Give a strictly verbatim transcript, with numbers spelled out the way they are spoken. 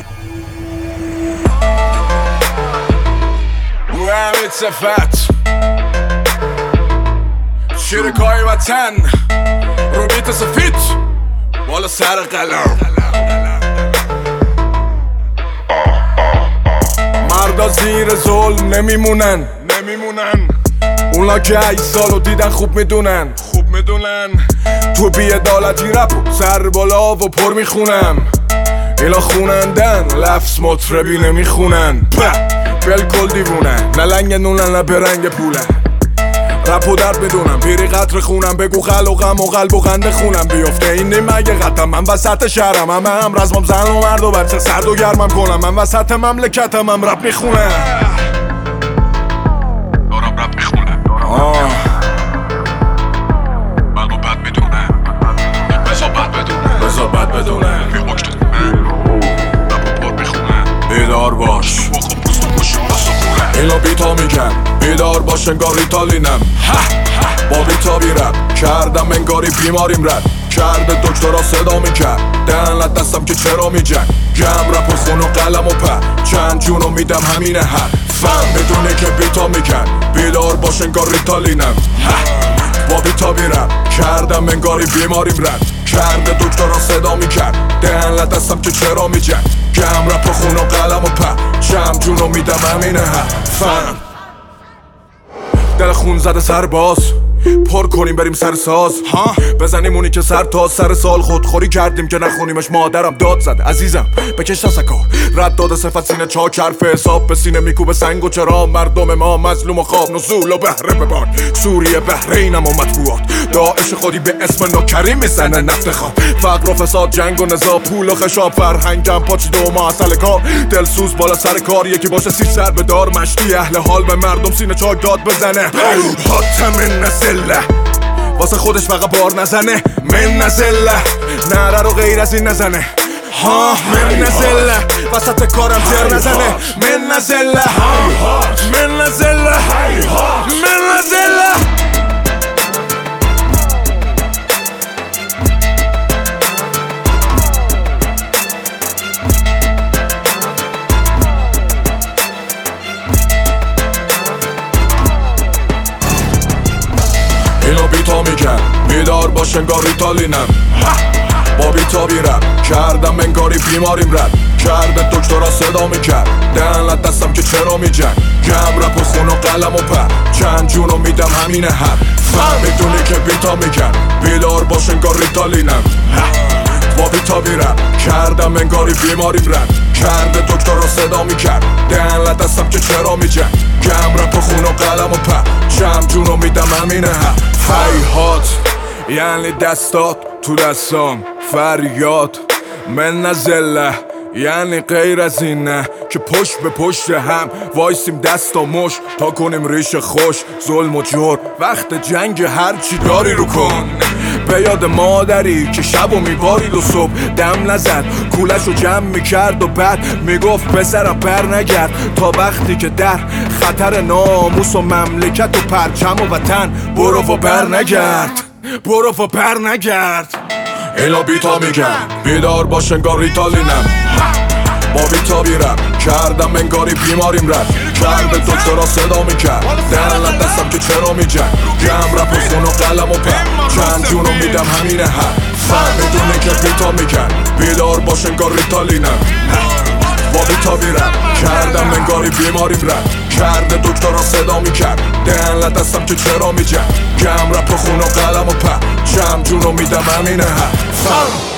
رو همین صفت شیرکای وطن رو بیت سفید بالا سر قلم. مردا زیر ظلم نمیمونن نمیمونن اونا که ای سالو دیدن خوب میدونن خوب میدونن تو بی‌عدالتی رپ سر بالا و پر میخونم. اینا خونندن لفظ مطربی نمیخونن بلکل دیوونن نه لنگ نونن نه برنگ پولن. رپ و درد بدونم پیری قطر خونم بگو خل و غم و قلب و خنده خونم بیفته این نیم اگه قطم من وسط شهرم همه هم رزمم زن و مرد و بچه سرد و گرمم کنم من وسط مملکتم هم رپ میخونم دارم رپ میخونم آه من رو بد میدونم بزا بد بدونم بزا بد بدونم بی حکت خونم رپ و پر میخونم بیدار باش اینا بیتا میگن بیدار باش انگار ریتالینم با بیتا بیرم کردم انگاری بیماریم رد کرده دکترا صدا میکرد دهنت دستم که چرا میجن گم رپ و خون و قلم و پر چند جونو میدم همینه هر فهم بدونه که بیتا میگن بیدار باش انگار ریتالینم با بیتا بیرم کردم انگاری بیماریم رد کرده دکترا صدا میکرد دهنت دستم که چرا میجن گم رپ و خون و قلم و پر چند جونو میدم همینه هر فهم دل خون زده سرباز پر کنیم بریم سر ساز ها بزنیم اونی که سر تا سر سال خودخوری کردیم که نخونیمش مادرم داد زد عزیزم بکش دستکا رد داده صفت سینه چاک حرف حساب به سینه میکوبه سنگ و چرا مردم ما مظلوم و خواب نزول و بهره ببان سوریه بحرینم و مطبوعات داعش خودی به اسم نوکریم میزنه نفت خواب فقر و فساد جنگ و نزا پول و خشاب فرهنگم پاچ دو ما اصل کار دلسوز بالا سر کار یکی باشه سی سر به دار مشتی اهل حال به مردم سینه چاک داد بزنه حاتم نزله واسه خودش فقط بار نزنه من نزله نره رو غیر از این نزنه ها من نزله وسط کارم جر نزنه من نزله من نزله من نزله اینا بیتا میگن بیدار باش انگار ریتالینم با بیتا بیرم کردم انگاری بیماریم رد کرده دکترا صدا میکرد دهنت دستم که چرا میجن گم رپ و خون و قلم و پر چند جونو میدم همینه هر فهم میدونی که بیتا میگن بیدار باش انگار ریتالینم با بیتا بیرم کردم انگاری بیماریم رد کرده دکترا صدا میکرد دهنت دستم که چرا میجن گم رپ و خون و قلم و پر چند جونو میدم همینه هر فیهات یعنی دستات تو دستام فریاد من نزله یعنی غیر از این نه که پشت به پشت هم وایسیم دست و مش تا کنیم ریش خوش ظلم و جور وقت جنگ هرچی داری رو کن به یاد مادری که شب و میبارید و صبح دم نزد کولش رو جمع میکرد و بعد میگفت پسرم پر نگرد تا وقتی که در خطر ناموس و مملکت و پرچم و وطن برو و بر نگرد برو و پر نگرد اینا بیتا میگن بیدار باش انگار ریتالینم با بیتا بیرم کردم انگاری بیماریم رد کرده دکترا صدا میکرد دهنت دستم که چرا میجن گم رپ و خون و قلم و پر چند جونو میدم همینه هر فهم میدونه که بیتا میگن بیدار باش انگار ریتالینم با بیتا بیرم کردم انگاری بیماریم رد کرده دکترا صدا میکرد دهنت دستم که چرا میجن گم رپ و خون و قلم و پر چند جونو میدم همینه هر فهم